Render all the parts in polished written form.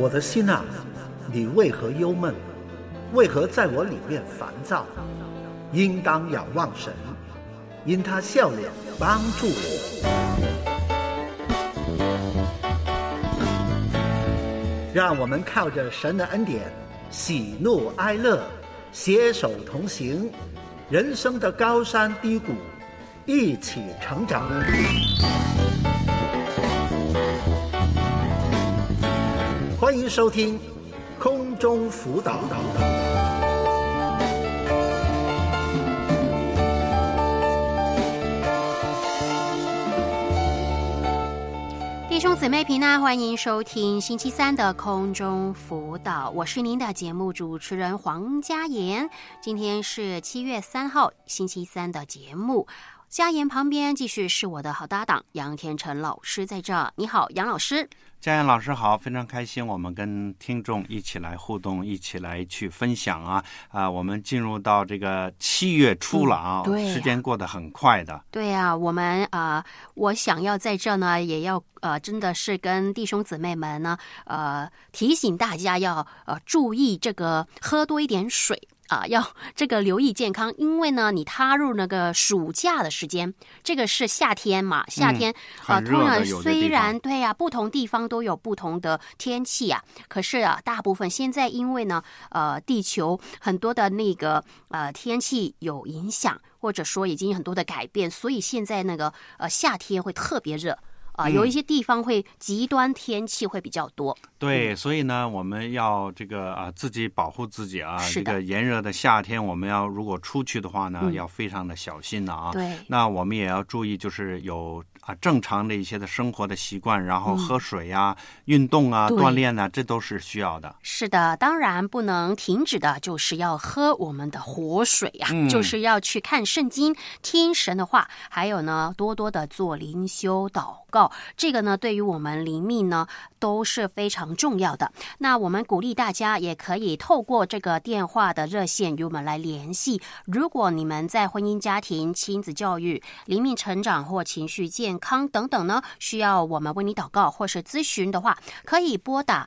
我的心啊，你为何忧闷？为何在我里面烦躁？应当仰望神，因他笑脸帮助我。让我们靠着神的恩典，喜怒哀乐，携手同行，人生的高山低谷，一起成长。欢迎收听空中辅导。 弟兄姊妹平安，欢迎收听星期三的空中辅导，我是您的节目主持人黄嘉妍。今天是7月3号星期三的节目，嘉妍旁边继续是我的好搭档杨天成老师在这。你好，杨老师。 嘉妍老师好，非常开心，我们跟听众一起来互动，一起来去分享我们进入到这个7月初了对，时间过得很快的。 对啊，我们我想要在这呢，也要真的是跟弟兄姊妹们呢提醒大家要注意这个喝多一点水。要这个留意健康，因为呢，你踏入那个暑假的时间，这个是夏天嘛，夏天通常虽然对啊，不同地方都有不同的天气啊，可是大部分现在因为呢，地球很多的那个天气有影响，或者说已经有很多的改变，所以现在那个夏天会特别热。有一些地方会极端天气会比较多， 对，所以呢，我们要这个自己保护自己这个炎热的夏天，我们要如果出去的话呢，要非常的小心的对， 那我们也要注意，就是有正常的一些的生活的习惯，然后喝水运动锻炼这都是需要的。 是的，当然不能停止的，就是要喝我们的活水就是要去看圣经，听神的话，还有呢，多多的做灵修祷告。这个呢，对于我们灵命呢都是非常重要的。那我们鼓励大家也可以透过这个电话的热线与我们来联系。如果你们在婚姻家庭、亲子教育、灵命成长或情绪健康等等呢，需要我们为你祷告或是咨询的话，可以拨打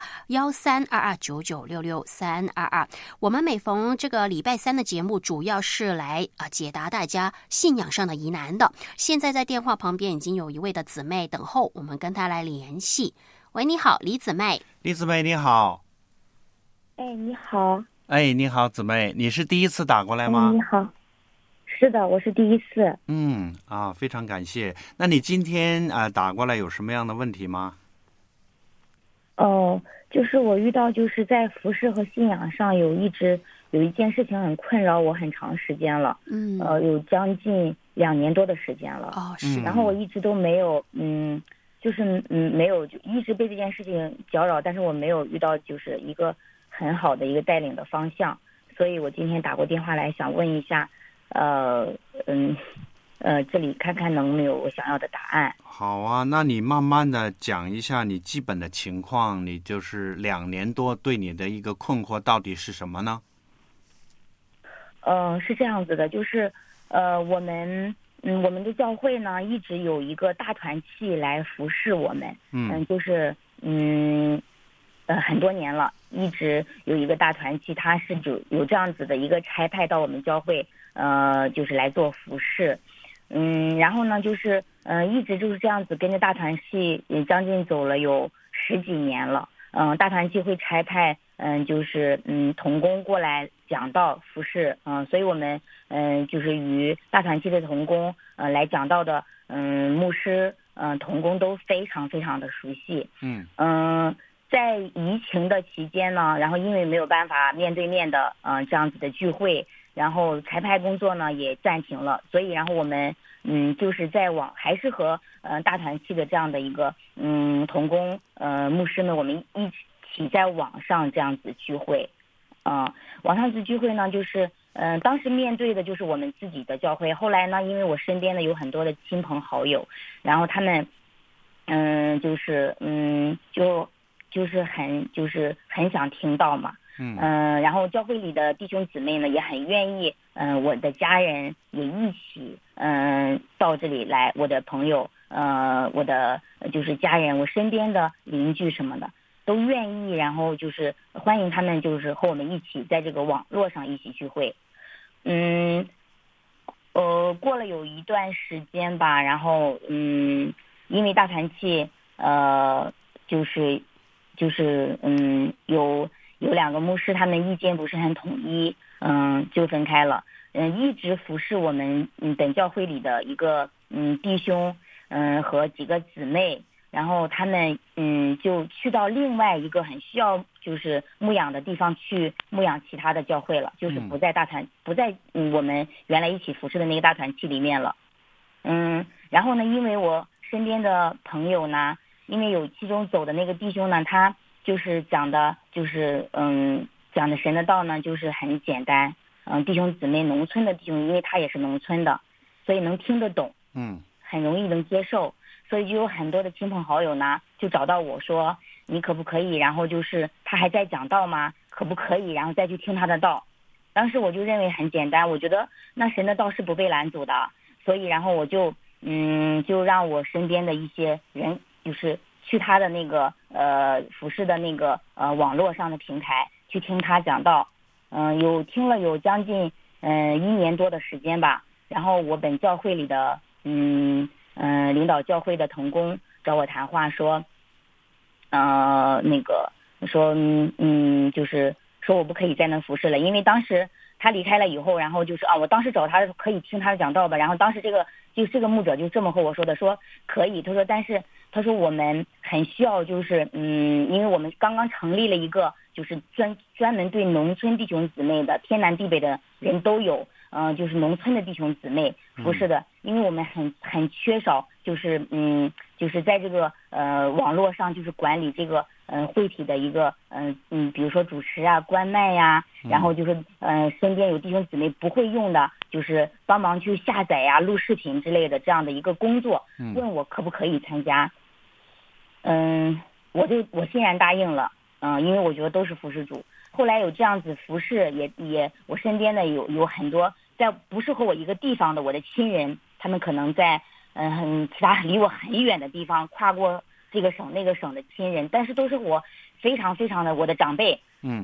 132299663222。我们每逢这个礼拜三的节目，主要是来解答大家信仰上的疑难的。现在在电话旁边已经有一位的姊妹等候，我们跟她来联系。喂，你好，李姊妹。 李姊妹你好。 你好。 你好，姊妹，你是第一次打过来吗？ 你好。是的，我是第一次。 非常感谢。那你今天打过来有什么样的问题吗？ 就是我遇到就是在服事和信仰上有一件事情很困扰我很长时间了。有将近2年多的时间了。 是。 然后我一直都没有没有就一直被这件事情搅扰，但是我没有遇到就是一个很好的一个带领的方向，所以我今天打过电话来想问一下这里看看能没有我想要的答案。 好啊，那你慢慢的讲一下你基本的情况，你就是2年多对你的一个困惑到底是什么呢？ 是这样子的，就是我们的教会呢一直有一个大团契来服侍我们。就是很多年了，一直有一个大团契，它是有这样子的一个差派到我们教会，就是来做服侍。然后呢，就是一直就是这样子跟着大团契，也将近走了有10几年了。大团契会差派就是同工过来讲道服侍，所以我们就是与大团契的同工来讲道的牧师同工都非常非常的熟悉。在疫情的期间呢，然后因为没有办法面对面的这样子的聚会，然后差派工作呢也暂停了，所以然后我们就是还是和大团契的这样的一个同工牧师们，我们一起在网上这样子聚会。网上聚会呢，就是当时面对的就是我们自己的教会，后来呢，因为我身边的有很多的亲朋好友，然后他们就是很想听到嘛。然后教会里的弟兄姊妹呢也很愿意，我的家人也一起到这里来，我的朋友我的就是家人，我身边的邻居什么的， 都愿意，然后就是欢迎他们就是和我们一起在这个网络上一起聚会。过了有一段时间吧，然后因为大团契有2个牧师他们意见不是很统一，就分开了。一直服侍我们本教会里的一个弟兄和几个姊妹，然后他们就去到另外一个很需要就是牧养的地方去牧养其他的教会了，就是不在我们原来一起服侍的那个大团契里面了。然后呢，因为我身边的朋友呢，因为有其中走的那个弟兄呢，他就是讲的神的道呢，就是很简单。弟兄姊妹，农村的弟兄，因为他也是农村的，所以能听得懂，很容易能接受，所以就有很多的亲朋好友呢，就找到我说，你可不可以？然后就是他还在讲道吗？可不可以？然后再去听他的道。当时我就认为很简单，我觉得那神的道是不被拦阻的，所以然后我就就让我身边的一些人，就是去他的那个服侍的那个网络上的平台去听他讲道。听了有将近1年多的时间吧，然后我本教会里的领导教会的同工找我谈话说，就是说我不可以再能服侍了，因为当时他离开了以后，然后就是我当时找他可以听他讲道吧，然后当时这个牧者就这么和我说的，说可以，他说但是他说我们很需要就是因为我们刚刚成立了一个就是专门对农村弟兄姊妹的天南地北的人都有就是农村的弟兄姊妹服侍的，因为我们很缺少就是就是在这个网络上就是管理这个会体的一个比如说主持啊关麦呀，然后就是身边有弟兄姊妹不会用的，就是帮忙去下载呀录视频之类的这样的一个工作，问我可不可以参加。我欣然答应了，因为我觉得都是服侍主。后来有这样子服侍，也我身边的有很多在不是和我一个地方的我的亲人，他们可能在其他离我很远的地方，跨过这个省那个省的亲人，但是都是我非常非常的我的长辈，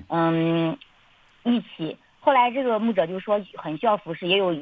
一起。后来这个牧者就说很需要服侍，也有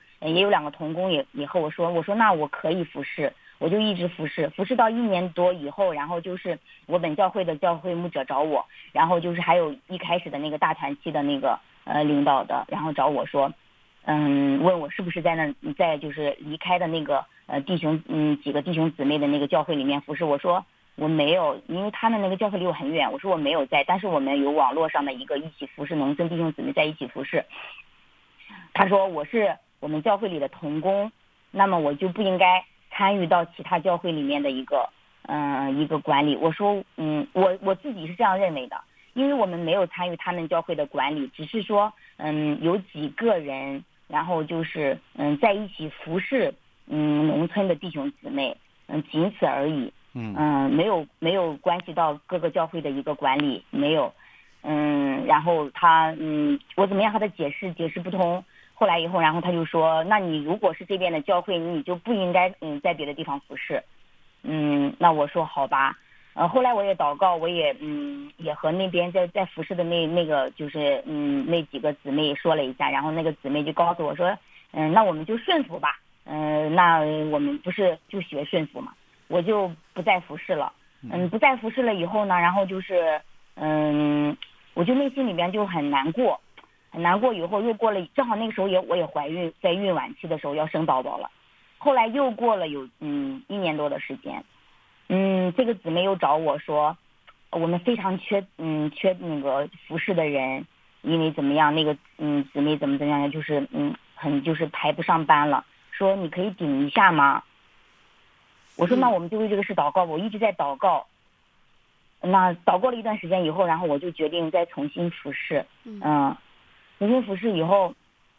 2个同工也和我说那我可以服侍。我就一直服侍到1年多以后，然后就是我本教会的教会牧者找我，然后就是还有一开始的那个大团契的那个领导的，然后找我说，问我是不是在就是离开的那个弟兄几个弟兄姊妹的那个教会里面服侍。我说我没有，因为他们那个教会离我很远，我说我没有在，但是我们有网络上的一个一起服侍农村弟兄姊妹在一起服侍。他说我是我们教会里的同工，那么我就不应该参与到其他教会里面的一个管理。我说我自己是这样认为的，因为我们没有参与他们教会的管理，只是说有几个人，然后就是在一起服侍农村的弟兄姊妹，仅此而已。没有关系到各个教会的一个管理，没有。然后他我怎么样和他解释不通。后来以后，然后他就说，那你如果是这边的教会，你就不应该在别的地方服侍。那我说好吧。后来我也祷告，我也也和那边在服侍的那个就是那几个姊妹说了一下，然后那个姊妹就告诉我说，那我们就顺服吧。那我们不是就学顺服嘛，我就不再服侍了。不再服侍了以后呢，然后就是我就内心里边就很难过。很难过，以后又过了，正好那个时候我也怀孕，在孕晚期的时候要生宝宝了。后来又过了有1年多的时间，这个姊妹又找我说，我们非常缺那个服侍的人，因为怎么样，那个姊妹怎么样，就是就是排不上班了，说你可以顶一下吗？我说那我们就为这个事祷告，我一直在祷告。那祷告了一段时间以后，然后我就决定再重新服侍。重新服侍以后，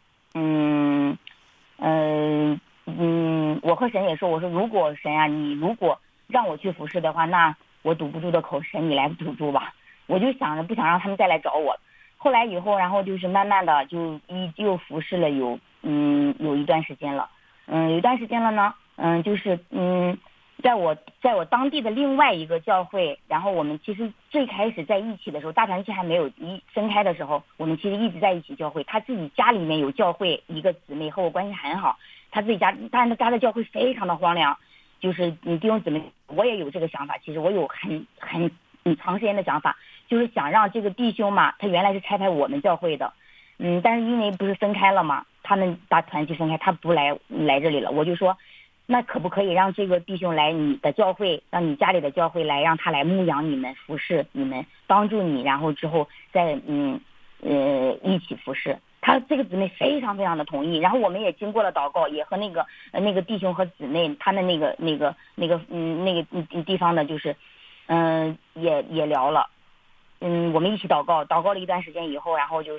我和神也说，我说如果神啊，你如果让我去服侍的话，那我堵不住的口，神你来堵住吧。我就想着不想让他们再来找我。后来以后，然后就是慢慢的就又服侍了有一段时间了。有一段时间了呢，就是在我当地的另外一个教会，然后我们其实最开始在一起的时候，大团契还没有分开的时候，我们其实一直在一起教会。他自己家里面有教会，一个姊妹和我关系很好，他自己家，但是他家的教会非常的荒凉，就是弟兄姊妹，我也有这个想法，其实我有很长时间的想法，就是想让这个弟兄嘛，他原来是差派我们教会的，但是因为不是分开了嘛，他们大团契分开，他不来这里了，我就说。那可不可以让这个弟兄来你的教会，让你家里的教会来，让他来牧养你们，服侍你们，帮助你，然后之后再一起服侍。他这个姊妹非常非常的同意，然后我们也经过了祷告，也和那个弟兄和姊妹他们那个地方的，就是也聊了，我们一起祷告了一段时间以后，然后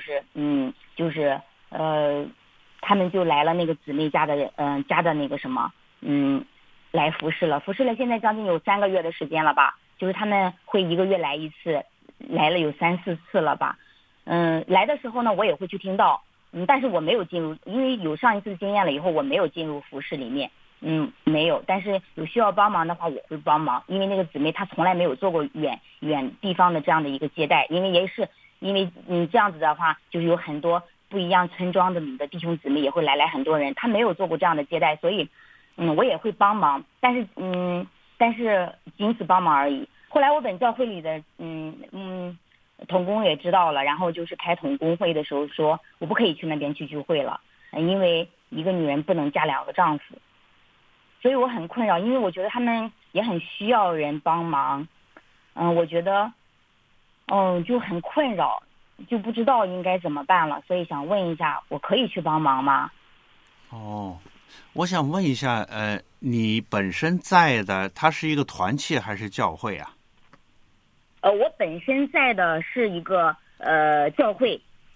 他们就来了那个姊妹家的那个什么。来服侍了，现在将近有3个月的时间了吧，就是他们会1个月来一次，来了有3、4次了吧。来的时候呢，我也会去听到，但是我没有进入，因为有上一次经验了以后，我没有进入服侍里面，没有。但是有需要帮忙的话，我会帮忙，因为那个姊妹她从来没有做过远地方的这样的一个接待，因为这样子的话，就是有很多不一样村庄的弟兄姊妹也会来很多人，他没有做过这样的接待，所以。我也会帮忙，但是仅此帮忙而已。后来我本教会里的同工也知道了，然后就是开同工会的时候说，我不可以去那边去聚会了，因为一个女人不能嫁2个丈夫，所以我很困扰，因为我觉得他们也很需要人帮忙，我觉得就很困扰，就不知道应该怎么办了，所以想问一下，我可以去帮忙吗？ 我想问一下，你本身在的，它是一个团契还是教会啊？ 我本身在的是一个教会，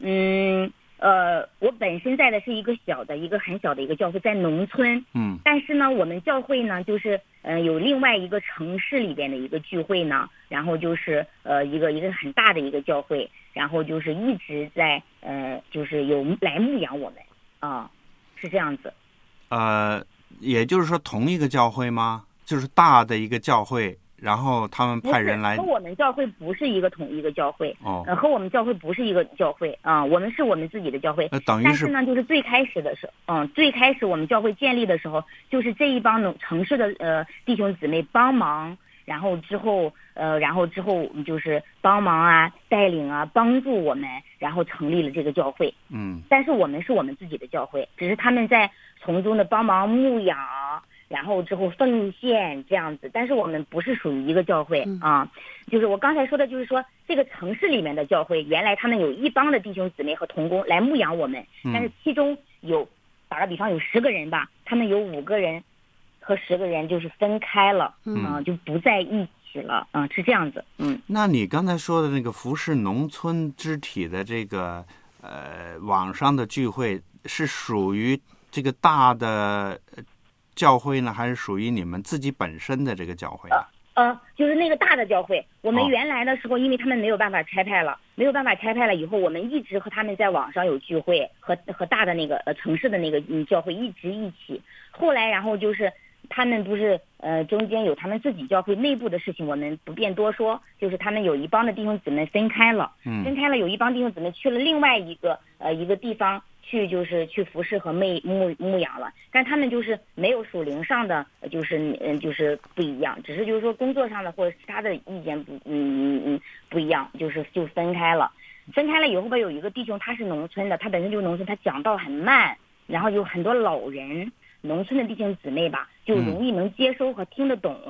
我本身在的是一个很小的一个教会，在农村。但是呢，我们教会呢，就是有另外一个城市里边的一个聚会呢，然后就是一个很大的一个教会，然后就是一直在就是有来牧养我们是这样子。 也就是说同一个教会吗？就是大的一个教会，然后他们派人来。 和我们教会不是统一个教会。和我们教会不是一个教会我们是我们自己的教会。 等于但是呢，就是最开始我们教会建立的时候，就是这一帮城市的弟兄姊妹帮忙，然后之后就是帮忙带领帮助我们，然后成立了这个教会。但是我们是我们自己的教会，只是他们在从中的帮忙牧养，然后之后奉献这样子，但是我们不是属于一个教会就是我刚才说的，就是说这个城市里面的教会，原来他们有一帮的弟兄姊妹和同工来牧养我们，但是其中打个比方有10个人吧，他们有5个人和10个人就是分开了，就不在一起了，是这样子。 那你刚才说的那个服侍农村肢体的这个网上的聚会，是属于这个大的教会呢，还是属于你们自己本身的这个教会呢？ 就是那个大的教会。我们原来的时候，因为他们没有办法拆派了以后，我们一直和他们在网上有聚会，和大的那个城市的那个教会一直一起。后来然后就是他们不是中间有他们自己教会内部的事情，我们不便多说，就是他们有一帮的弟兄姊妹分开了，有一帮弟兄姊妹去了另外一个地方就是去服侍和牧养了，但他们就是没有属灵上的就是不一样，只是就是说工作上的或者其他的意见不一样，就分开了以后吧，有一个弟兄他是农村的，他本身就是农村，他讲道很慢，然后有很多老人，农村的弟兄姊妹吧就容易能接收和听得懂。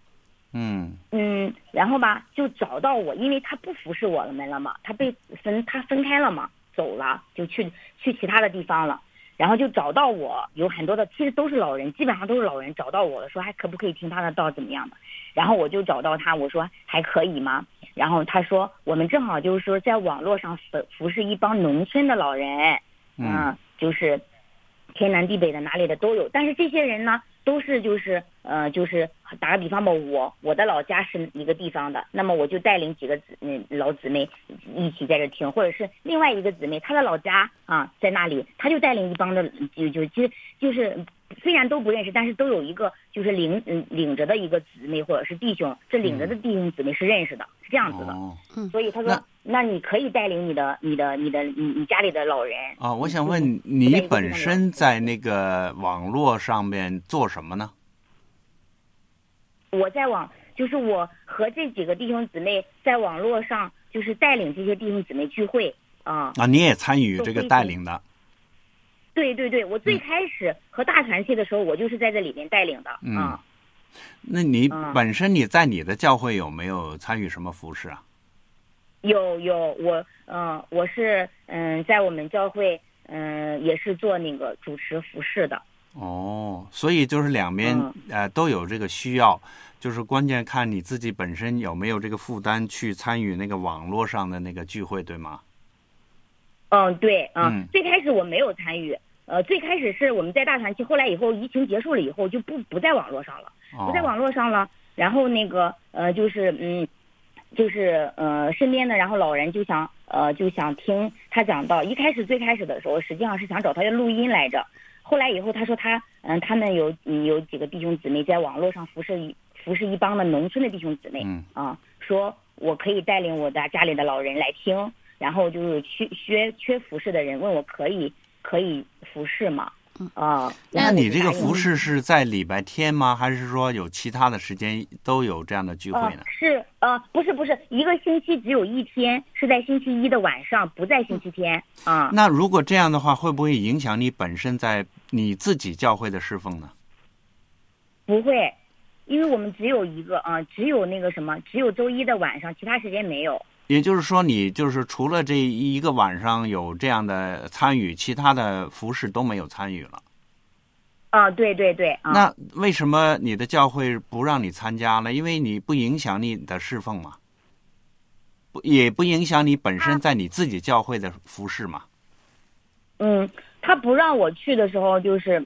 然后吧就找到我，因为他不服侍我们了嘛，他分开了嘛，走了就去其他的地方了，然后就找到我，有很多的其实都是老人，基本上都是老人找到我了，说还可不可以听他的道怎么样的，然后我就找到他，我说还可以吗？然后他说我们正好就是说在网络上服侍一帮农村的老人，就是天南地北的哪里的都有，但是这些人呢都是就是打个比方吧，我的老家是一个地方的，那么我就带领几个老姊妹一起在这听，或者是另外一个姊妹她的老家在那里，她就带领一帮的就是虽然都不认识，但是都有一个就是领着的一个姊妹或者是弟兄，这领着的弟兄姊妹是认识的，是这样子的。所以他说那你可以带领你家里的老人我想问你本身在那个网络上面做什么呢？ 我就是我和这几个弟兄姊妹在网络上就是带领这些弟兄姊妹聚会你也参与这个带领的。 对对对，我最开始和大团契的时候，我就是在这里面带领的那你本身你在你的教会有没有参与什么服事啊？ 有，我是在我们教会也是做那个主持服事的。 所以就是两边都有这个需要，就是关键看你自己本身有没有这个负担去参与那个网络上的那个聚会，对吗？ 对最开始我没有参与。最开始是我们在大团契，后来以后疫情结束了以后就不在网络上了，不在网络上了。然后那个身边的然后老人就想听他讲到，最开始的时候实际上是想找他的录音来着。后来以后他说他们有几个弟兄姊妹在网络上服侍一帮的农村的弟兄姊妹说我可以带领我的家里的老人来听，然后就是缺服侍的人问我可以服侍吗？ 那你这个服侍是在礼拜天吗？还是说有其他的时间都有这样的聚会呢？ 是不是，一个星期只有一天是在星期一的晚上，不在星期天那如果这样的话，会不会影响你本身在你自己教会的侍奉呢？ 不会，因为我们只有一个只有那个只有周一的晚上，其他时间没有。 也就是说，你就是除了这一个晚上有这样的参与，其他的服事都没有参与了。 对对对。 那为什么你的教会不让你参加呢？因为你不影响你的侍奉嘛，也不影响你本身在你自己教会的服事嘛。 他不让我去的时候，就是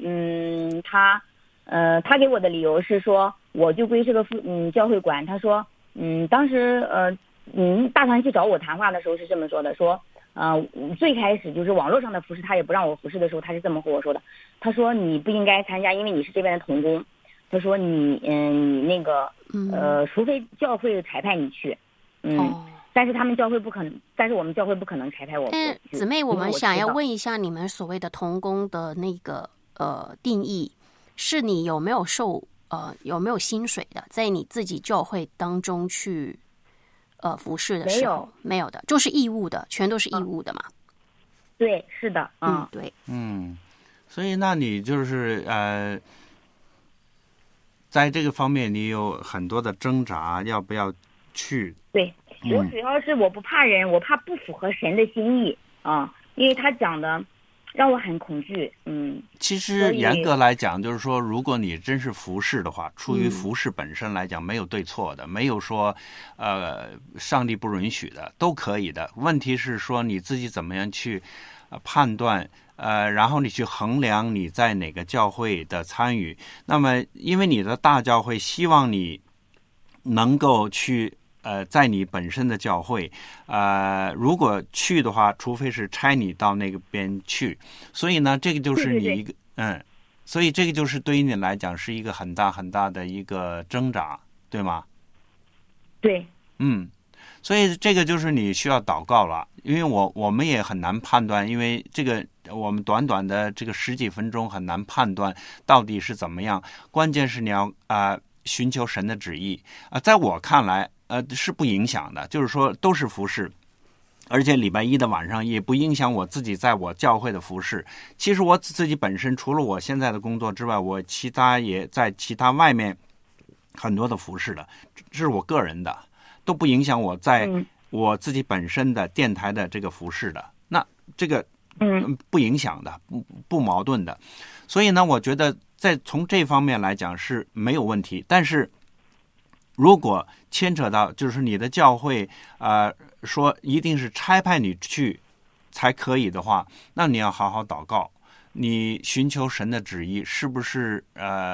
他给我的理由是说，我就归这个教会管。他说当时大团契找我谈话的时候是这么说的，说最开始就是网络上的服事他也不让我服事的时候，他是这么和我说的。他说你不应该参加，因为你是这边的同工。他说你那个除非教会裁派你去但是我们教会不可能裁派我。 姊妹，我们想要问一下你们所谓的同工的那个定义，是你有没有薪水的，在你自己教会当中去服事的时候？没有的，就是义务的，全都是义务的嘛。 对，是的。 对。 所以那你就是在这个方面你有很多的挣扎，要不要去？ 对，我主要是我不怕人，我怕不符合神的心意因为他讲的让我很恐惧。 其实严格来讲，就是说，如果你真是服事的话，出于服事本身来讲，没有对错的，没有说上帝不允许的，都可以的。问题是说你自己怎么样去判断，然后你去衡量你在哪个教会的参与。那么，因为你的大教会希望你能够去在你本身的教会，如果去的话，除非是差你到那个边去，所以呢，这个就是你一个所以这个就是对于你来讲是一个很大很大的一个挣扎，对吗？ 对。 所以这个就是你需要祷告了，因为我们也很难判断，因为这个我们短短的这个10几分钟很难判断到底是怎么样。关键是你要寻求神的旨意在我看来是不影响的，就是说都是服事，而且礼拜一的晚上也不影响我自己在我教会的服事。其实我自己本身除了我现在的工作之外，我其他也在其他外面很多的服事的，这是我个人的，都不影响我在我自己本身的电台的这个服事的。那这个不影响的，不矛盾的。所以呢，我觉得从这方面来讲是没有问题。但是如果牵扯到就是你的教会说一定是差派你去才可以的话，那你要好好祷告，你寻求神的旨意，是不是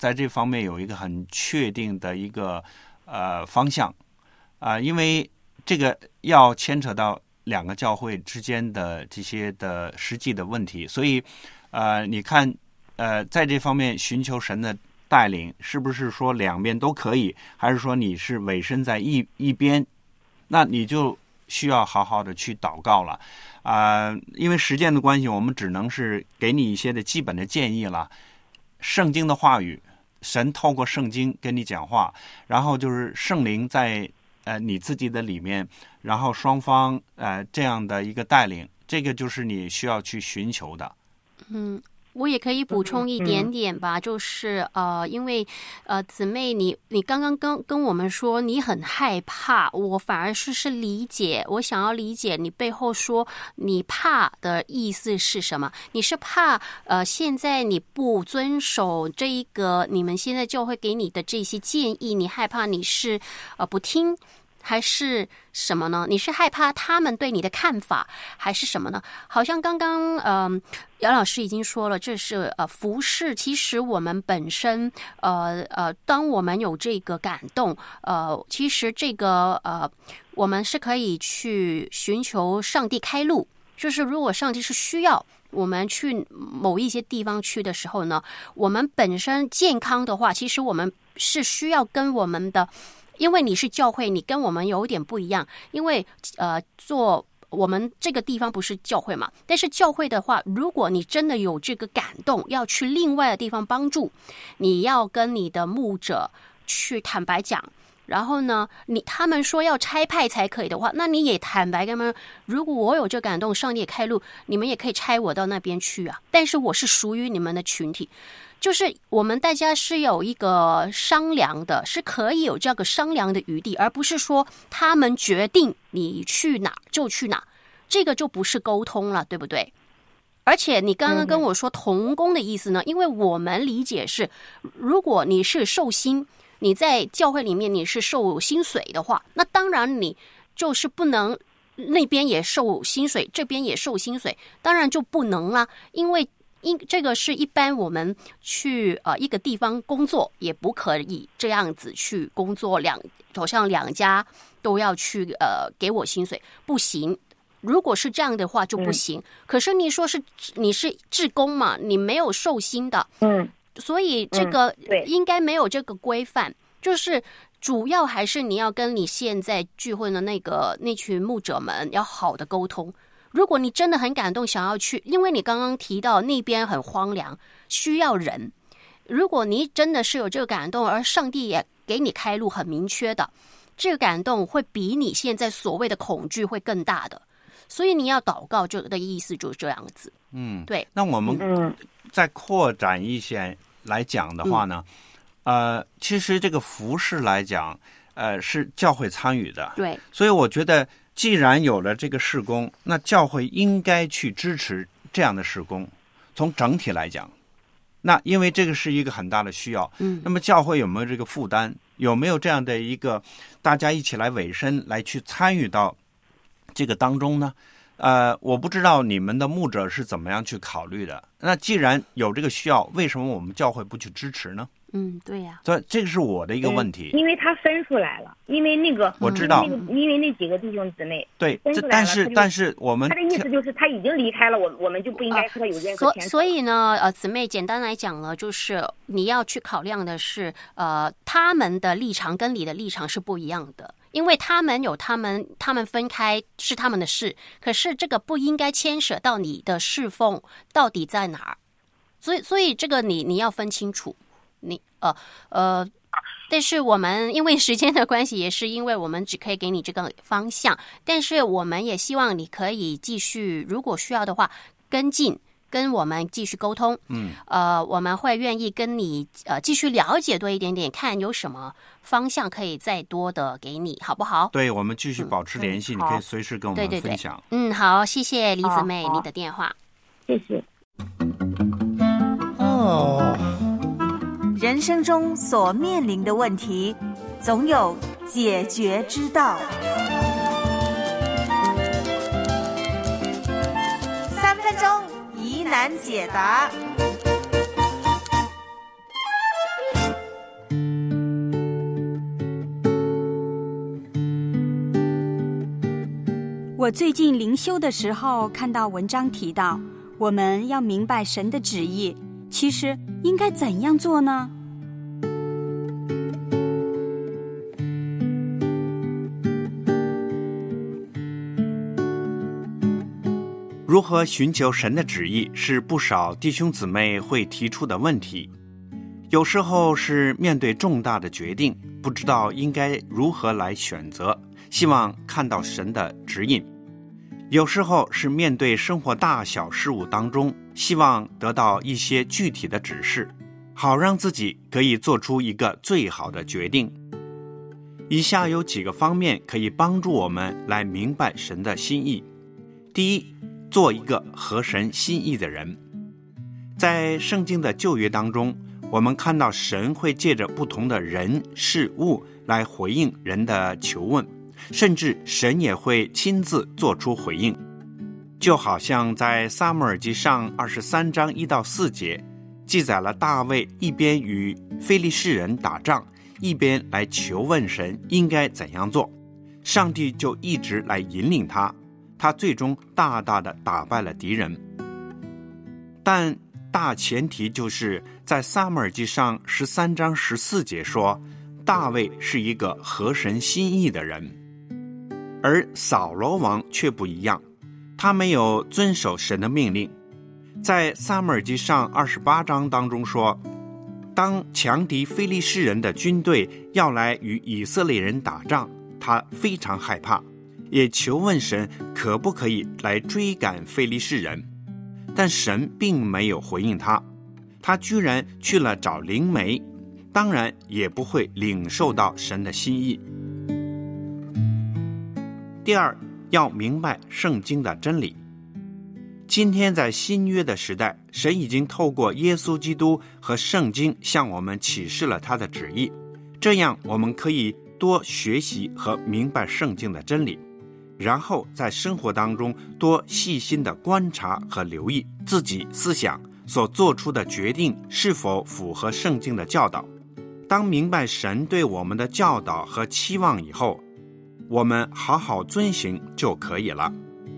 在这方面有一个很确定的一个方向因为这个要牵扯到两个教会之间的这些的实际的问题，所以你看在这方面寻求神的带领，是不是说两边都可以，还是说你是委身在一边，那你就需要好好的去祷告了因为时间的关系，我们只能是给你一些的基本的建议了。圣经的话语，神透过圣经跟你讲话，然后就是圣灵在你自己的里面，然后双方这样的一个带领，这个就是你需要去寻求的。 我也可以补充一点点吧，就是因为姊妹你刚刚跟我们说你很害怕，我反而是理解，我想要理解你背后说你怕的意思是什么？你是怕现在你不遵守这一个你们现在教会给你的这些建议，你害怕你是不听？还是什么呢？你是害怕他们对你的看法，还是什么呢？好像刚刚姚老师已经说了，这是服事。其实我们本身当我们有这个感动，其实这个我们是可以去寻求上帝开路。就是如果上帝是需要我们去某一些地方去的时候呢，我们本身健康的话，其实我们是需要跟我们的。因为你是教会，你跟我们有点不一样。因为我们这个地方不是教会嘛，但是教会的话，如果你真的有这个感动，要去另外的地方帮助，你要跟你的牧者去坦白讲。然后呢，他们说要差派才可以的话，那你也坦白跟他们，如果我有这感动，上帝也开路，你们也可以差我到那边去啊。但是我是属于你们的群体。就是我们大家是有一个商量的，是可以有这个商量的余地，而不是说他们决定你去哪就去哪，这个就不是沟通了，对不对？而且你刚刚跟我说同工的意思呢，因为我们理解是，如果你是受薪，你在教会里面你是受薪水的话，那当然你就是不能那边也受薪水，这边也受薪水，当然就不能啦，因为这个是一般我们去一个地方工作也不可以这样子去工作，好像两家都要去给我薪水，不行。如果是这样的话就不行。可是你说你是志工嘛，你没有受薪的，所以这个应该没有这个规范。就是主要还是你要跟你现在聚会的那群牧者们要好的沟通。如果你真的很感动想要去，因为你刚刚提到那边很荒凉，需要人。如果你真的是有这个感动，而上帝也给你开路很明确的，这个感动会比你现在所谓的恐惧会更大的。所以你要祷告，这个的意思就是这样子。对。 那我们再扩展一些来讲的话呢，其实这个服事来讲，是教会参与的。 对。 所以我觉得，既然有了这个事工，那教会应该去支持这样的事工。从整体来讲，那因为这个是一个很大的需要。那么教会有没有这个负担？有没有这样的一个大家一起来委身来去参与到这个当中呢？我不知道你们的牧者是怎么样去考虑的。那既然有这个需要，为什么我们教会不去支持呢？ 对呀。 所以这个是我的一个问题。 因为他分出来了，因为那个我知道， 因为那几个弟兄姊妹对，但是我们他的意思就是他已经离开了我们就不应该和他有任何牵扯。 所以呢，姊妹简单来讲呢，就是你要去考量的是，他们的立场跟你的立场是不一样的。因为他们有他们分开是他们的事，可是这个不应该牵涉到你的侍奉到底在哪儿，所以这个你要分清楚。但是我们因为时间的关系，也是因为我们只可以给你这个方向，但是我们也希望你可以继续，如果需要的话跟进。跟我们继续沟通，我们会愿意跟你继续了解多一点点，看有什么方向可以再多的给你，好不好？ 对，我们继续保持联系，你可以随时跟我们分享。 好，谢谢李姊妹你的电话， 谢谢。 人生中所面临的问题，总有解决之道。3分钟疑难解答。 我最近灵修的时候看到文章提到，我们要明白神的旨意，其实应该怎样做呢？ 如何寻求神的旨意是不少弟兄姊妹会提出的问题。有时候是面对重大的决定，不知道应该如何来选择，希望看到神的指引。有时候是面对生活大小事务当中，希望得到一些具体的指示，好让自己可以做出一个最好的决定。以下有几个方面可以帮助我们来明白神的心意。第一，做一个合神心意的人。在圣经的旧约当中，我们看到神会借着不同的人事物来回应人的求问，甚至神也会亲自做出回应。就好像在撒母耳记上23章1到4节记载了大卫一边与非利士人打仗，一边来求问神应该怎样做，上帝就一直来引领他，他最终大大的打败了敌人。但大前提就是在撒母耳记上13章14节说，大卫是一个合神心意的人。而扫罗王却不一样，他没有遵守神的命令。在撒母耳记上28章当中说，当强敌非利士人的军队要来与以色列人打仗，他非常害怕，也求问神可不可以来追赶非利士人。但神并没有回应他，他居然去了找灵媒，当然也不会领受到神的心意。第二，要明白圣经的真理。今天在新约的时代，神已经透过耶稣基督和圣经向我们启示了他的旨意，这样我们可以多学习和明白圣经的真理，然后在生活当中多细心的观察和留意自己思想所做出的决定是否符合圣经的教导。当明白神对我们的教导和期望以后，我们好好遵行就可以了。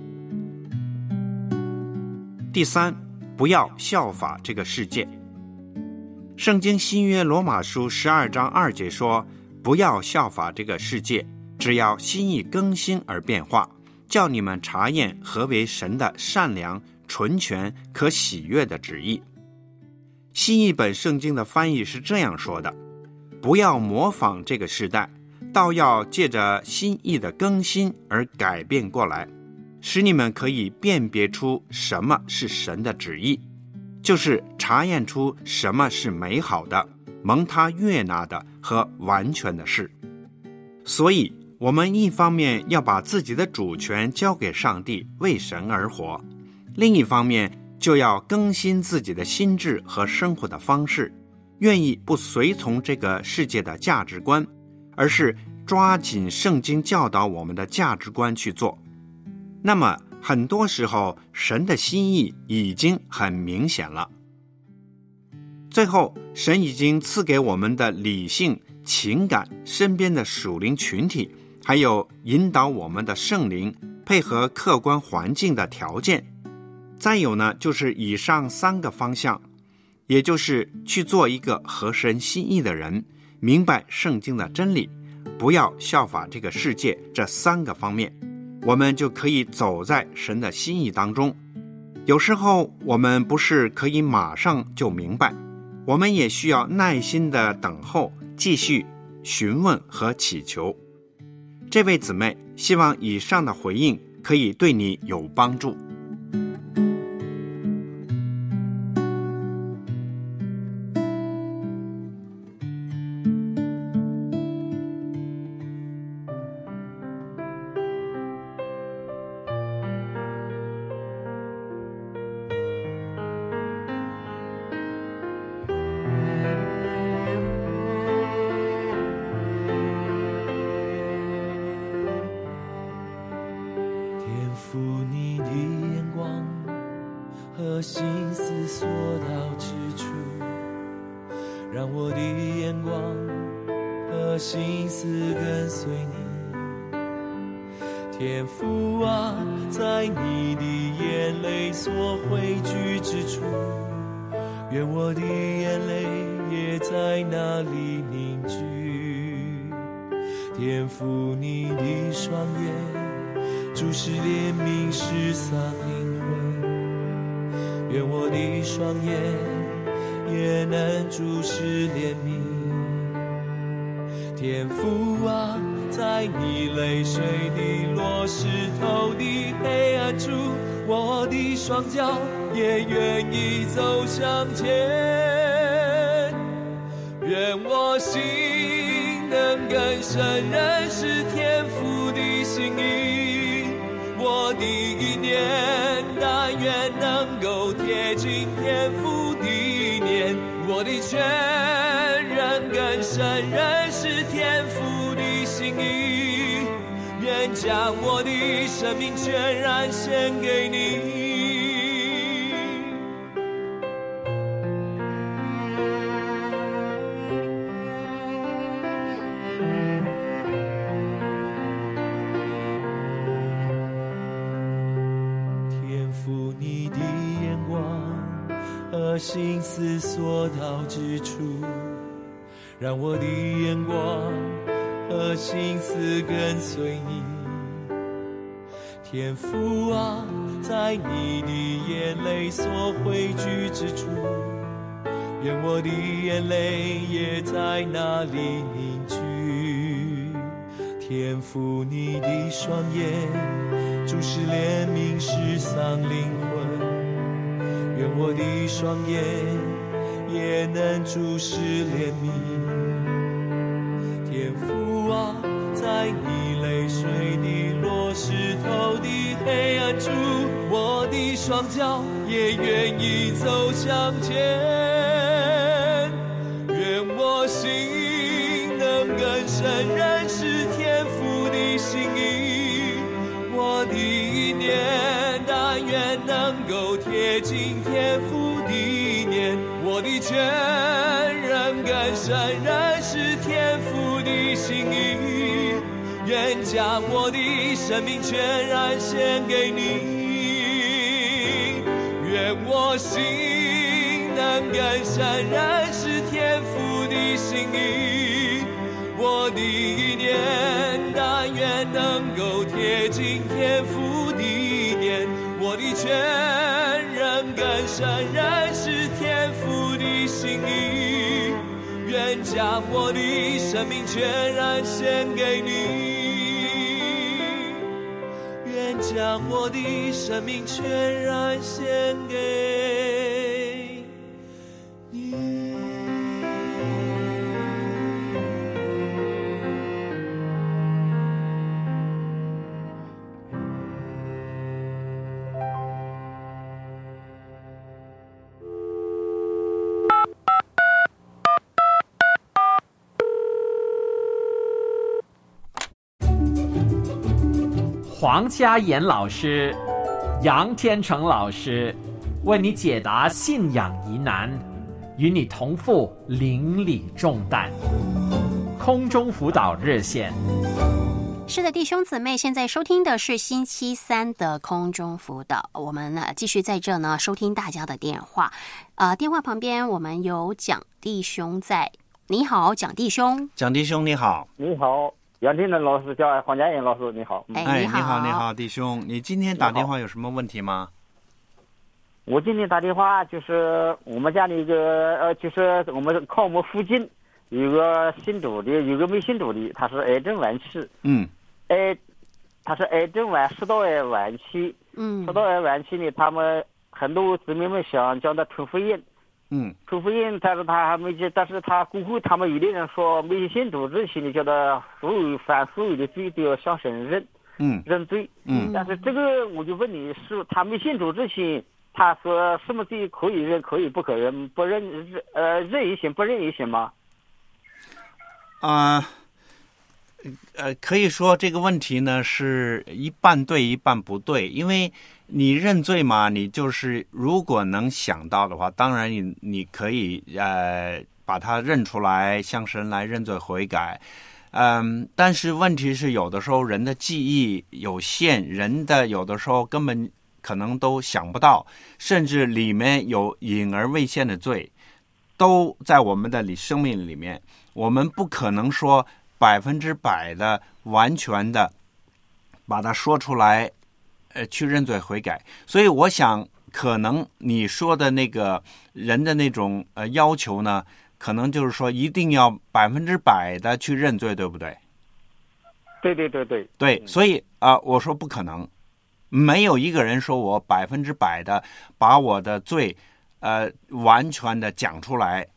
第三，不要效法这个世界。圣经新约罗马书12章2节说，不要效法这个世界，只要心意更新而变化，叫你们查验何为神的善良、纯全、可喜悦的旨意。新译本圣经的翻译是这样说的，不要模仿这个时代，倒要借着心意的更新而改变过来，使你们可以辨别出什么是神的旨意，就是查验出什么是美好的、蒙他悦纳的和完全的事。所以我们一方面要把自己的主权交给上帝，为神而活，另一方面就要更新自己的心智和生活的方式，愿意不随从这个世界的价值观，而是抓紧圣经教导我们的价值观去做。那么很多时候神的心意已经很明显了。最后，神已经赐给我们的理性、情感、身边的属灵群体，还有引导我们的圣灵，配合客观环境的条件。再有呢，就是以上3个方向，也就是去做一个合神心意的人，明白圣经的真理，不要效法这个世界，这3个方面，我们就可以走在神的心意当中。有时候我们不是可以马上就明白，我们也需要耐心的等候，继续询问和祈求。这位姊妹，希望以上的回应可以对你有帮助。 心思所到之处，让我的眼光和心思跟随你。 天父啊，在你的眼泪所汇聚之处，愿我的眼泪也在那里凝聚。天父，你的双眼注视怜悯失丧灵魂，愿我的双眼也能注视怜悯。天父啊，在你泪水的落石头的黑暗处，我的双脚也愿意走向前。愿我心能更深认识天父的心意，我的意念但愿能够贴近天父的念，我的全人更深认识天父的心意，愿将我的生命全然献给你。天父，你的眼光和心思所到之处，让我的眼光和心思跟随你。天父啊，在你的眼泪所汇聚之处，愿我的眼泪也在那里凝聚。天父，你的双眼注视怜悯失丧灵魂，愿我的双眼也能注视怜悯。天父啊，在你泪水的落石头的黑暗处，我的双脚也愿意走向前。愿我心能更深认识天父的心意，我的意念但愿能够贴近天父的念，我的全人更深认识天父的心意，愿将我的生命全然献给你。愿我心能更深认识天父的心意，我的意念但愿能够贴近天父的念，我的全人更深认识天父的心意，愿将我的生命全然献给你，愿将我的生命全然献给你。 黄家妍老师、杨天成老师为你解答信仰疑难，与你同负邻里重担。空中辅导热线。 是的，弟兄姊妹，现在收听的是星期三的空中辅导。我们继续在这呢收听大家的电话。电话旁边我们有蒋弟兄在。你好，蒋弟兄。 蒋弟兄你好。 你好，杨天成老师，叫黄家妍老师，你好。 你好， 弟兄，你今天打电话有什么问题吗？ 我今天打电话就是我们家的一个就是靠我们附近有个信主的，有个没信主的，他是癌症晚期。他是癌症10多癌晚期。10多癌晚期呢，他们很多姊妹们想叫他传福音。传福音，但是他还没去，但是他过后他们有的人说没信主之前呢，叫他所有的罪都要向神认。认罪。但是这个我就问你，是他没信主之前，他说什么罪可以认，可以不可认，不认认一行，不认一行吗？ 可以说这个问题呢是一半对一半不对，因为你认罪嘛，你就是如果能想到的话，当然你可以把它认出来，向神来认罪悔改。 但是问题是有的时候人的记忆有限，人的有的时候根本可能都想不到，甚至里面有隐而未现的罪都在我们的生命里面，我们不可能说100%的完全的把它说出来，去认罪悔改。所以我想可能你说的那个人的那种要求呢，可能就是说一定要100%的去认罪，对不对？ 对， 所以我说不可能，没有一个人说我100%的把我的罪完全的讲出来，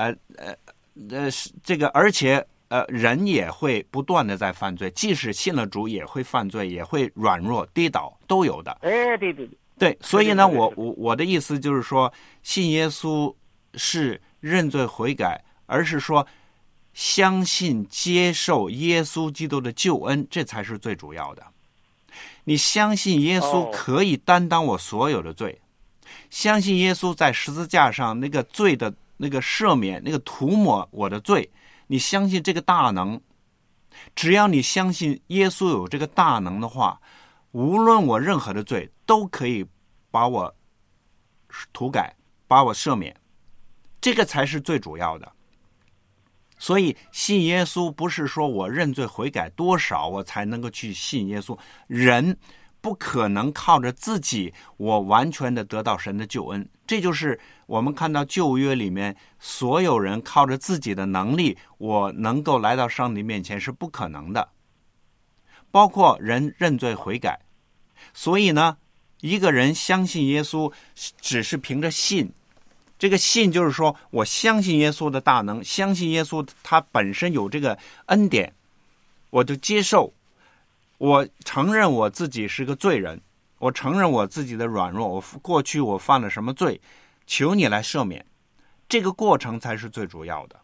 这个而且人也会不断的在犯罪，即使信了主也会犯罪，也会软弱跌倒，都有的。对，所以呢，我的意思就是说，信耶稣是认罪悔改，而是说相信接受耶稣基督的救恩，这才是最主要的。你相信耶稣可以担当我所有的罪，相信耶稣在十字架上那个罪的那个赦免，那个涂抹我的罪，你相信这个大能，只要你相信耶稣有这个大能的话，无论我任何的罪都可以把我涂改，把我赦免，这个才是最主要的。所以信耶稣不是说我认罪悔改多少我才能够去信耶稣，人不可能靠着自己我完全的得到神的救恩。这就是我们看到旧约里面所有人靠着自己的能力我能够来到上帝面前是不可能的，包括人认罪悔改。所以呢，一个人相信耶稣只是凭着信，这个信就是说我相信耶稣的大能，相信耶稣他本身有这个恩典，我就接受，我承认我自己是个罪人，我承认我自己的软弱，我过去我犯了什么罪，求你来赦免，这个过程才是最主要的。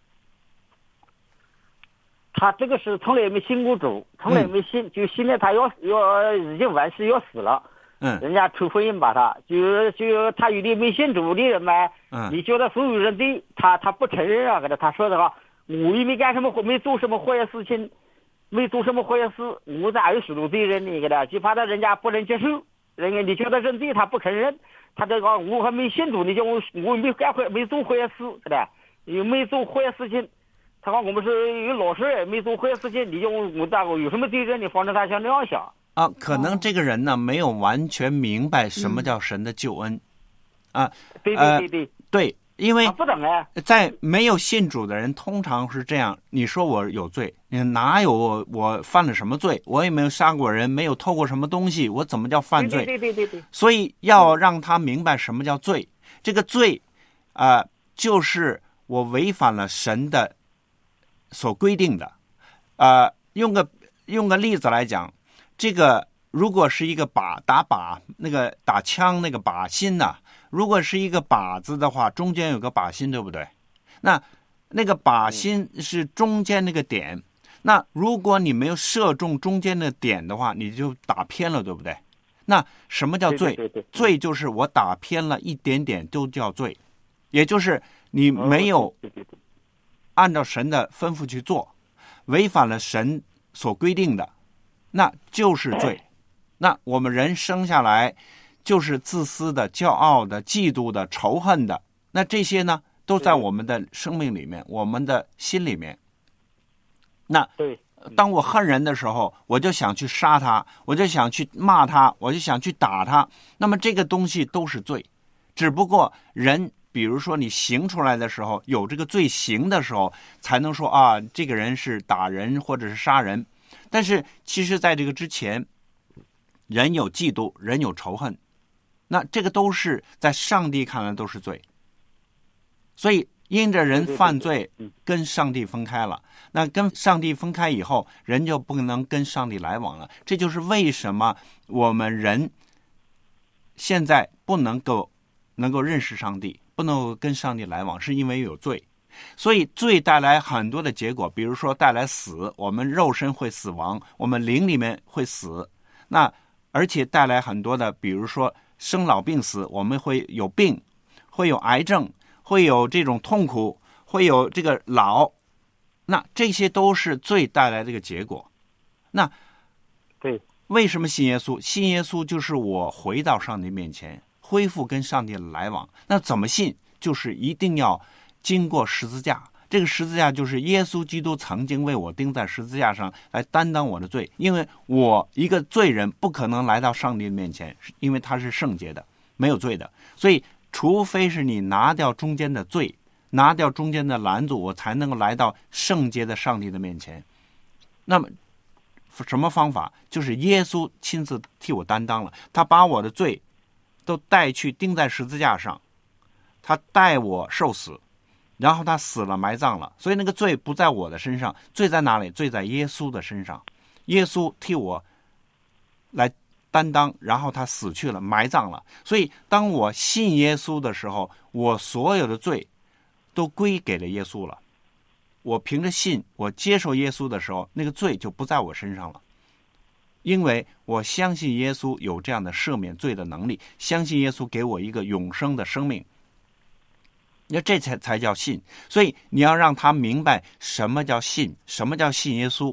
他这个是从来没信过主，从来没信，就信了他要已经完事要死了。人家传福音把他就他有的没信主的人嘛，你叫他所有人对他不承认啊，他说的话，我又没干什么没做什么坏事情，没做什么坏事，我咋有许多罪人呢？就怕他人家不能接受，人家你叫他认罪他不承认，他这个我还没信主，你叫我没干坏没做坏事，又没做坏事情。他说我们是有老实没做坏事情，你叫我咋个有什么罪人？你反正他像那样想。 可能这个人呢没有完全明白什么叫神的救恩，对，因为在没有信主的人通常是这样，你说我有罪，你哪有我犯了什么罪？我也没有杀过人，没有偷过什么东西，我怎么叫犯罪？ 对。 所以要让他明白什么叫罪，这个罪就是我违反了神的所规定的。用个例子来讲，这个如果是一个那个打枪那个靶心呢，如果是一个靶子的话，中间有个靶心，对不对？那个靶心是中间那个点，那如果你没有射中中间的点的话，你就打偏了，对不对？那什么叫罪？罪就是我打偏了一点点都叫罪，也就是你没有按照神的吩咐去做，违反了神所规定的，那就是罪。那我们人生下来就是自私的、骄傲的、嫉妒的、仇恨的，那这些呢都在我们的生命里面，我们的心里面。那当我恨人的时候，我就想去杀他，我就想去骂他，我就想去打他，那么这个东西都是罪。只不过人比如说你行出来的时候，有这个罪行的时候，才能说这个人是打人或者是杀人。但是其实在这个之前，人有嫉妒，人有仇恨，那这个都是在上帝看来都是罪。所以因着人犯罪跟上帝分开了，那跟上帝分开以后，人就不能跟上帝来往了。这就是为什么我们人现在不能够认识上帝，不能够跟上帝来往，是因为有罪。所以罪带来很多的结果，比如说带来死，我们肉身会死亡，我们灵里面会死，那而且带来很多的，比如说生老病死，我们会有病，会有癌症，会有这种痛苦，会有这个老， 那这些都是罪带来的一个结果。那对， 为什么信耶稣？信耶稣就是我回到上帝面前，恢复跟上帝的来往。那怎么信？就是一定要经过十字架。这个十字架就是耶稣基督曾经为我钉在十字架上来担当我的罪，因为我一个罪人不可能来到上帝的面前，因为他是圣洁的，没有罪的。所以除非是你拿掉中间的罪，拿掉中间的拦阻，我才能够来到圣洁的上帝的面前。那么什么方法？就是耶稣亲自替我担当了，他把我的罪都带去钉在十字架上，他带我受死，然后他死了埋葬了，所以那个罪不在我的身上，罪在哪里？罪在耶稣的身上。耶稣替我来担当，然后他死去了，埋葬了。所以当我信耶稣的时候，我所有的罪都归给了耶稣了。我凭着信，我接受耶稣的时候，那个罪就不在我身上了，因为我相信耶稣有这样的赦免罪的能力，相信耶稣给我一个永生的生命。那这才叫信。所以你要让他明白什么叫信，什么叫信耶稣。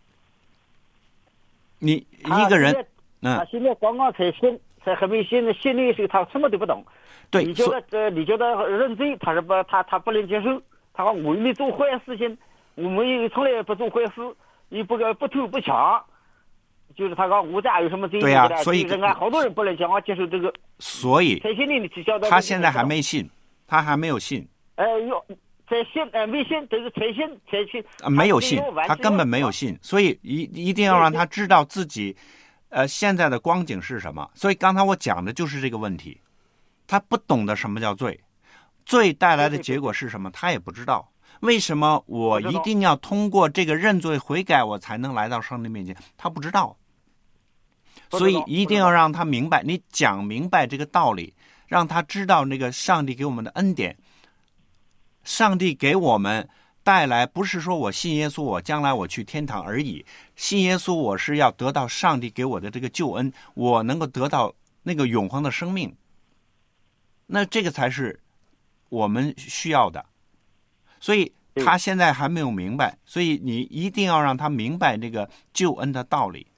你一个人， 他现在刚刚才信，才还没信的信的时候，他什么都不懂。 对， 你觉得认罪，他是他不能接受。他说我没做坏事情，我们从来不做坏事，你不偷不抢。就是他说我家有什么罪？ 对呀，所以人家好多人不能接受这个。 所以他现在还没信。他还没有信， 在信，没信，这是才信， 没有信，他根本没有信，所以一定要让他知道自己，现在的光景是什么。所以刚才我讲的就是这个问题，他不懂得什么叫罪，罪带来的结果是什么，他也不知道。为什么我一定要通过这个认罪悔改，我才能来到上帝面前？他不知道，所以一定要让他明白，你讲明白这个道理。让他知道那个上帝给我们的恩典，上帝给我们带来不是说我信耶稣我将来我去天堂而已，信耶稣我是要得到上帝给我的这个救恩，我能够得到那个永恒的生命，那这个才是我们需要的。所以他现在还没有明白，所以你一定要让他明白这个救恩的道理。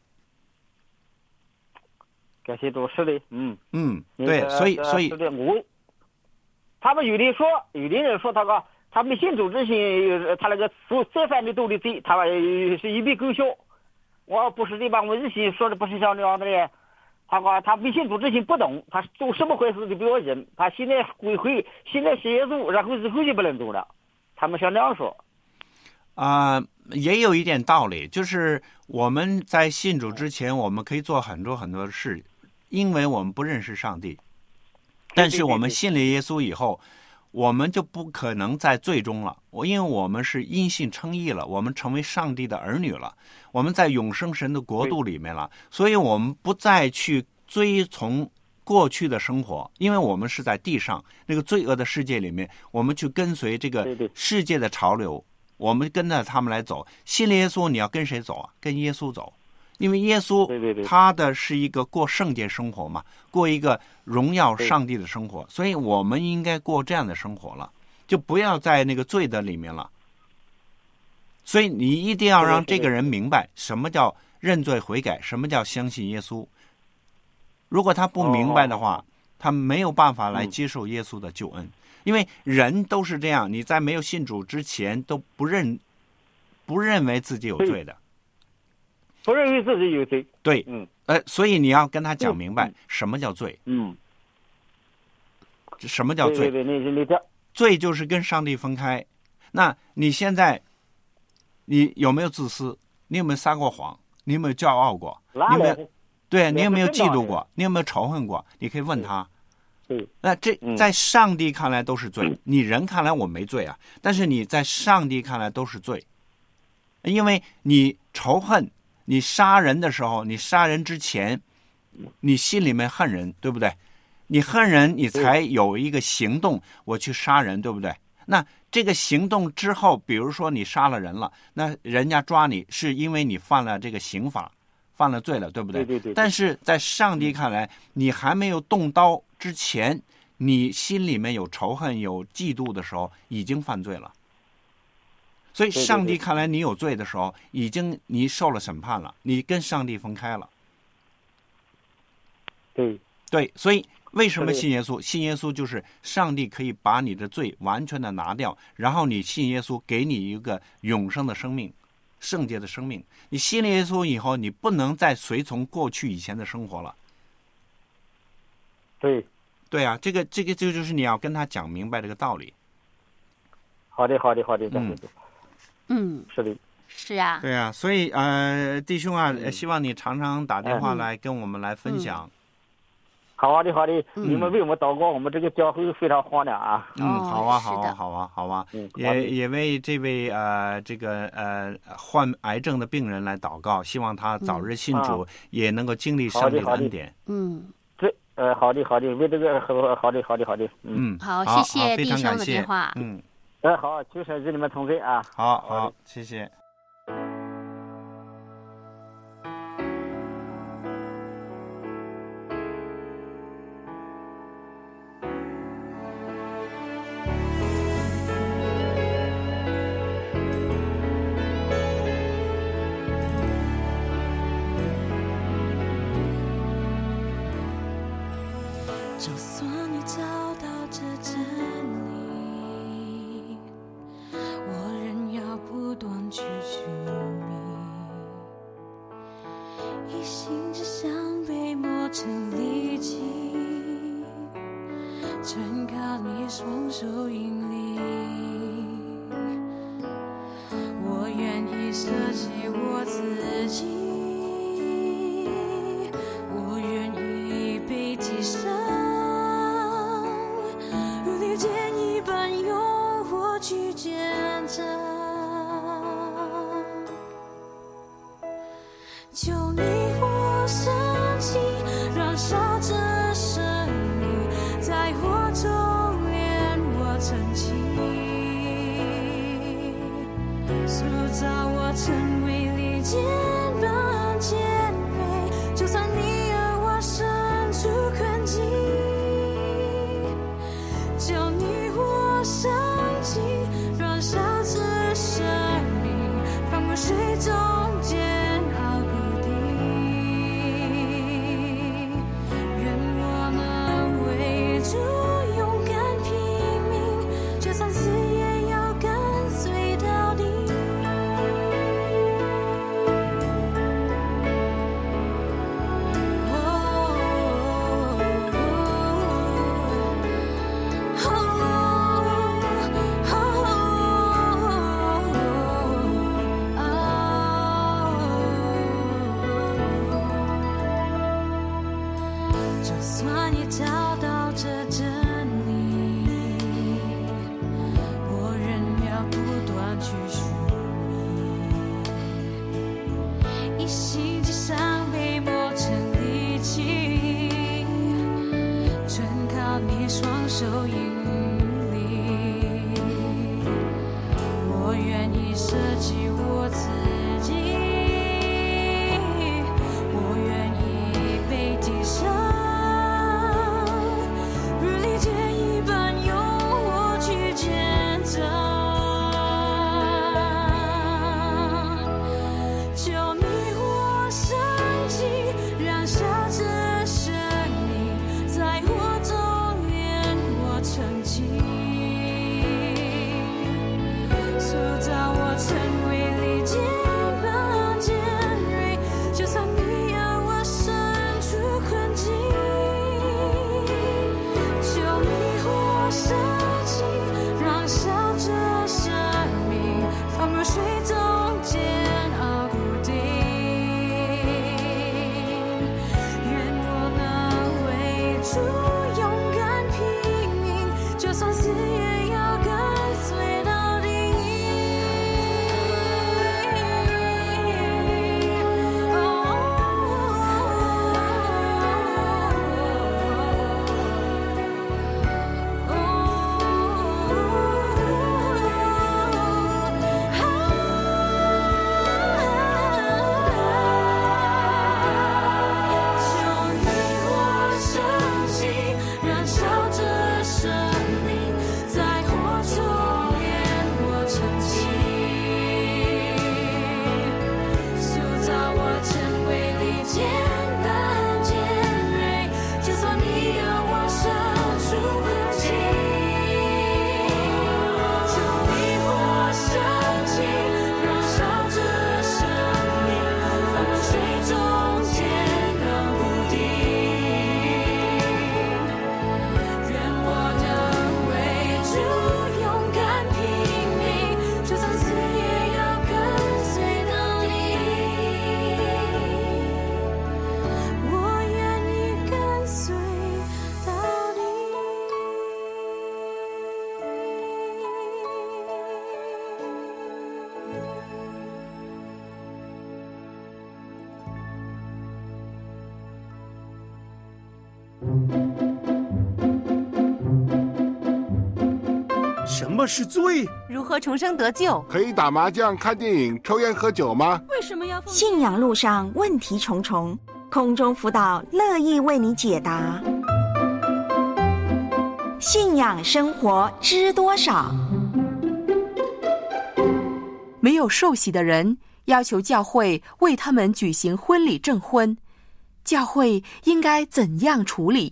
感谢主，是的， 对，所以是的，他们有的人说他没信主之前，他那个再犯的多的罪，他是一笔勾销。我不是的吧？我日心说的不是像这样的人。他说他没信主之前不懂，他做什么坏事都不要紧。他现在现在信耶稣，然后之后就不能做了。他们像这样说。 也有一点道理，就是我们在信主之前，我们可以做很多很多的事。因为我们不认识上帝，但是我们信了耶稣以后，我们就不可能在罪中了。因为我们是因信称义了，我们成为上帝的儿女了，我们在永生神的国度里面了，所以我们不再去追从过去的生活，因为我们是在地上那个罪恶的世界里面，我们去跟随这个世界的潮流，我们跟着他们来走。信了耶稣，你要跟谁走啊？跟耶稣走。因为耶稣他的是一个过圣洁生活嘛，过一个荣耀上帝的生活，所以我们应该过这样的生活了，就不要在那个罪的里面了。所以你一定要让这个人明白什么叫认罪悔改，什么叫相信耶稣。如果他不明白的话，他没有办法来接受耶稣的救恩。因为人都是这样，你在没有信主之前都不认为自己有罪的。 不认为自己有罪， 对，所以你要跟他讲明白什么叫罪，什么叫罪？罪就是跟上帝分开。那你现在，你有没有自私？你有没有撒过谎？你有没有骄傲过？你有没有？对，你有没有嫉妒过？你有没有仇恨过？你可以问他。那这在上帝看来都是罪，你人看来我没罪啊，但是你在上帝看来都是罪，因为你仇恨。你杀人的时候，你杀人之前，你心里面恨人，对不对？你恨人，你才有一个行动，我去杀人，对不对？那这个行动之后，比如说你杀了人了，那人家抓你是因为你犯了这个刑法，犯了罪了，对不对？ 对。 但是在上帝看来，你还没有动刀之前，你心里面有仇恨、有嫉妒的时候，已经犯罪了。 所以上帝看来你有罪的时候，已经你受了审判了，你跟上帝分开了。对，所以为什么信耶稣？信耶稣就是上帝可以把你的罪完全的拿掉，然后你信耶稣，给你一个永生的生命，圣洁的生命。你信了耶稣以后，你不能再随从过去以前的生活了。对啊，这个就是你要跟他讲明白这个道理。 好的，是的， 是啊， 对啊，所以弟兄啊，希望你常常打电话来跟我们来分享。 好的，你们为我们祷告，我们这个教会非常荒凉啊。 好啊，也为这位患癌症的病人来祷告，希望他早日信主，也能够经历上帝的恩典。 好的，为这个好的。 好，谢谢弟兄的电话。 好，就是与你们同在啊。 好，谢谢。 就算你找到这真理，我仍要不断去寻觅，一心只想被磨成利器，全靠你双手引领。我愿意舍弃我自己，我愿意被提升，去见证，求你我升起，燃烧着生命，在火中炼我成器，塑造我成为利剑般谦卑，就算你而我身处困境，求你我升起，燃烧着生命，翻过水中煎熬谷底，愿我能为主勇敢拼命，就算死也要跟随到底。就算你找到这真理，我仍要不断去寻觅，一心只想被磨成利器，全靠你双手引领。我愿意舍弃我自己，我愿意被提升，日历间什么是罪？ 如何重生得救？ 可以打麻将、看电影、抽烟喝酒吗？ 为什么要信仰路上问题重重，空中辅导乐意为你解答。信仰生活知多少？ 没有受洗的人要求教会为他们举行婚礼证婚，教会应该怎样处理？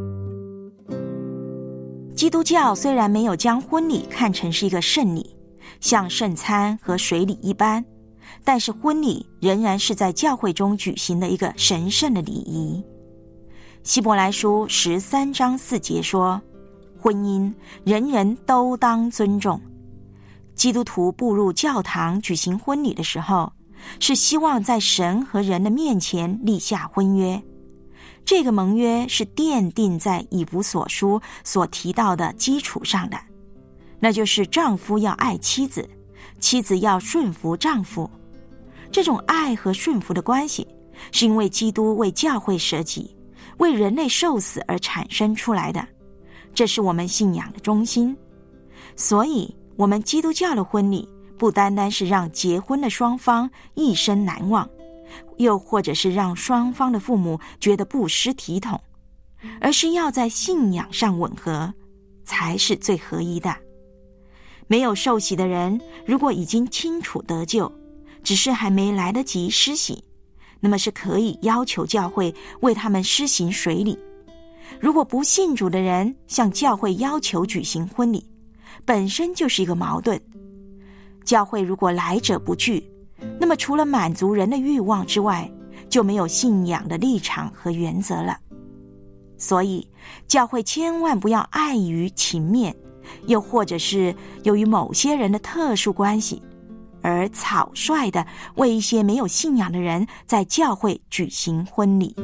基督教虽然没有将婚礼看成是一个圣礼，像圣餐和水礼一般，但是婚礼仍然是在教会中举行的一个神圣的礼仪。希伯来书13章4节说，婚姻人人都当尊重。基督徒步入教堂举行婚礼的时候，是希望在神和人的面前立下婚约。这个盟约是奠定在以弗所书所提到的基础上的，那就是丈夫要爱妻子，妻子要顺服丈夫。这种爱和顺服的关系，是因为基督为教会舍己，为人类受死而产生出来的，这是我们信仰的中心。所以我们基督教的婚礼不单单是让结婚的双方一生难忘，又或者是让双方的父母觉得不失体统，而是要在信仰上吻合，才是最合一的。没有受洗的人，如果已经清楚得救，只是还没来得及施洗，那么是可以要求教会为他们施行水礼。如果不信主的人向教会要求举行婚礼，本身就是一个矛盾。教会如果来者不拒，那么除了满足人的欲望之外，就没有信仰的立场和原则了。所以教会千万不要碍于情面，又或者是由于某些人的特殊关系，而草率地为一些没有信仰的人在教会举行婚礼。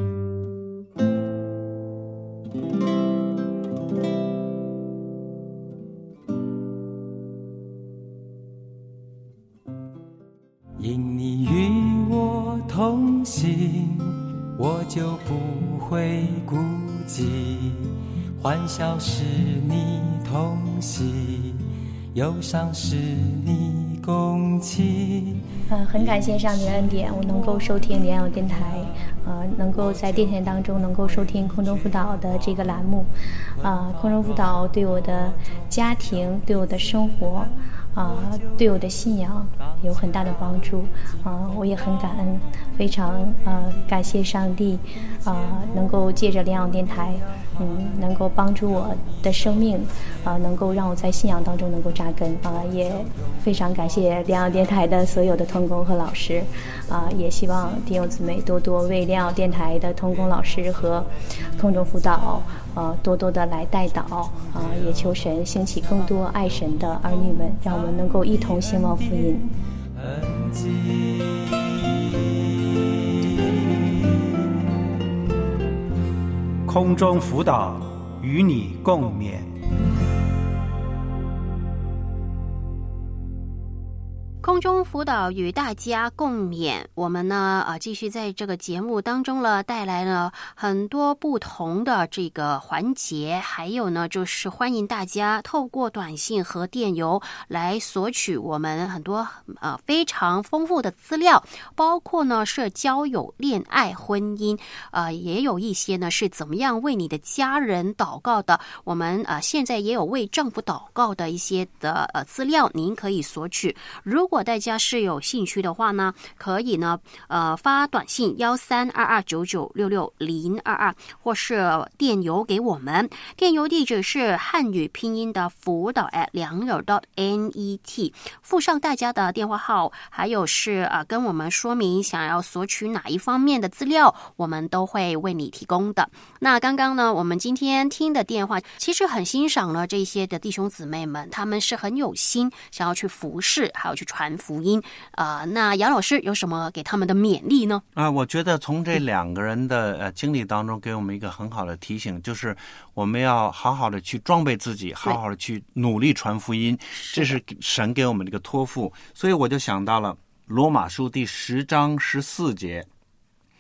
因你与我同行，我就不会孤寂，欢笑是你同喜，忧伤是你共泣。 很感谢上帝的恩典，我能够收听莲友电台，能够在电台当中能够收听空中辅导的这个栏目，空中辅导对我的家庭、对我的生活，对我的信仰有很大的帮助，我也很感恩，非常感谢上帝，能够借着莲友电台，能够帮助我的生命，能够让我在信仰当中能够扎根，也非常感谢莲友电台的所有的同工和老师，也希望弟兄姊妹多多为莲友电台的同工老师和空中辅导多多的来代祷，也求神兴起更多爱神的儿女们，让我们能够一同兴旺福音。 空中辅导与你共勉。 空中辅导与大家共勉，我们呢继续在这个节目当中呢带来了很多不同的这个环节，还有呢就是欢迎大家透过短信和电邮来索取我们很多非常丰富的资料，包括呢是交友、恋爱、婚姻，也有一些呢是怎么样为你的家人祷告的。我们现在也有为政府祷告的一些的资料，您可以索取。如果大家是有兴趣的话呢，可以呢发短信1322996622，或是电邮给我们，电邮地址是汉语拼音的辅导@良友.net，附上大家的电话号，还有是跟我们说明想要索取哪一方面的资料，我们都会为你提供的。那刚刚呢我们今天听的电话，其实很欣赏了这些的弟兄姊妹们，他们是很有心想要去服侍，还有去传福音。那杨老师有什么给他们的勉励呢？ 我觉得从这两个人的经历当中，给我们一个很好的提醒，就是我们要好好的去装备自己，好好的去努力传福音，这是神给我们的一个托付。所以我就想到了罗马书第10章14节，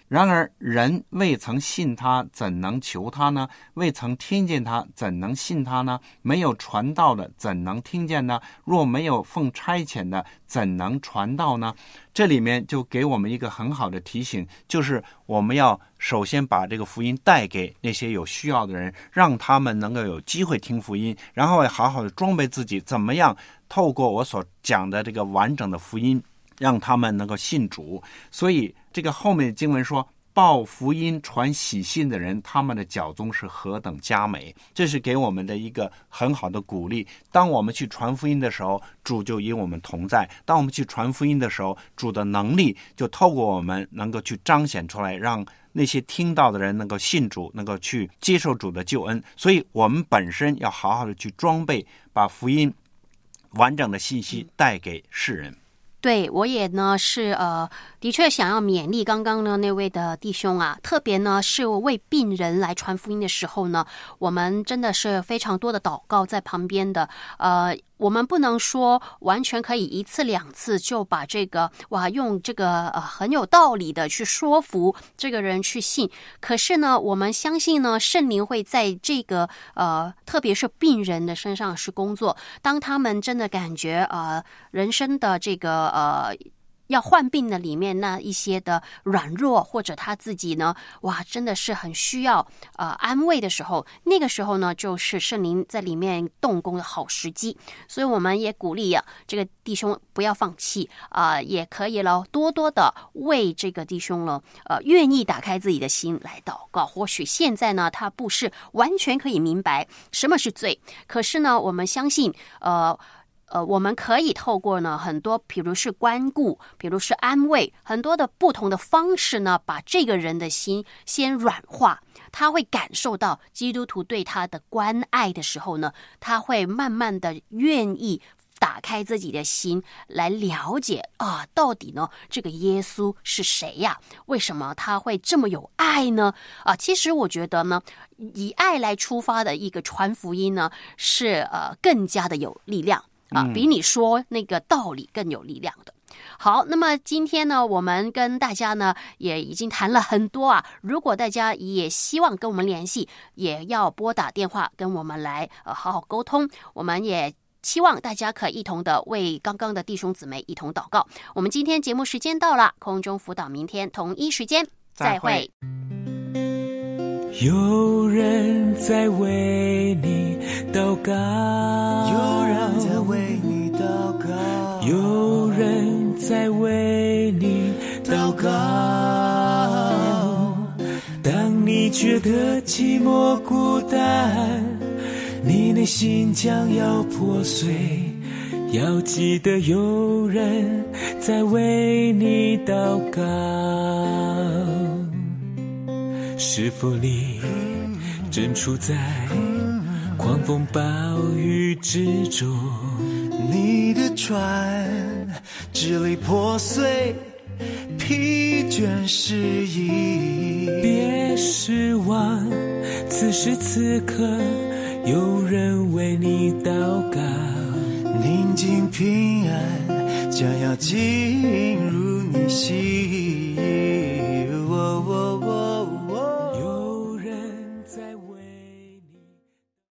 然而人未曾信他，怎能求他呢？未曾听见他，怎能信他呢？没有传道的，怎能听见呢？若没有奉差遣的，怎能传道呢？这里面就给我们一个很好的提醒，就是我们要首先把这个福音带给那些有需要的人，让他们能够有机会听福音，然后好好的装备自己，怎么样透过我所讲的这个完整的福音，让他们能够信主。所以这个后面的经文说，报福音传喜信的人，他们的脚踪是何等佳美。这是给我们的一个很好的鼓励。当我们去传福音的时候，主就与我们同在。当我们去传福音的时候，主的能力就透过我们能够去彰显出来，让那些听到的人能够信主，能够去接受主的救恩。所以我们本身要好好的去装备，把福音完整的信息带给世人。 对，我也呢是的确想要勉励刚刚呢那位的弟兄啊，特别呢是为病人来传福音的时候呢，我们真的是非常多的祷告在旁边的。我们不能说完全可以一次两次就把这个用这个很有道理的去说服这个人去信。可是呢，我们相信呢，圣灵会在这个特别是病人的身上是工作。当他们真的感觉人生的这个要患病的里面那一些的软弱，或者他自己呢真的是很需要安慰的时候，那个时候呢就是圣灵在里面动工的好时机。所以我们也鼓励这个弟兄不要放弃也可以了，多多的为这个弟兄了愿意打开自己的心来祷告。或许现在呢他不是完全可以明白什么是罪，可是呢我们相信我们可以透过呢很多，比如是关顾，比如是安慰，很多的不同的方式呢，把这个人的心先软化。他会感受到基督徒对他的关爱的时候呢，他会慢慢的愿意打开自己的心来了解到底呢这个耶稣是谁呀？为什么他会这么有爱呢？其实我觉得呢，以爱来出发的一个传福音呢，是更加的有力量。比你说那个道理更有力量的。好，那么今天呢，我们跟大家呢也已经谈了很多如果大家也希望跟我们联系，也要拨打电话跟我们来好好沟通。我们也希望大家可以一同的为刚刚的弟兄姊妹一同祷告。我们今天节目时间到了，空中辅导明天同一时间再会。 有人在为你祷告， 有人在为你祷告， 有人在为你祷告。当你觉得寂寞孤单，你内心将要破碎，要记得有人在为你祷告。是否你正处在狂风暴雨之中？ 你的船支离破碎，疲倦失意。 别失望，此时此刻有人为你祷告。 宁静平安将要进入你心。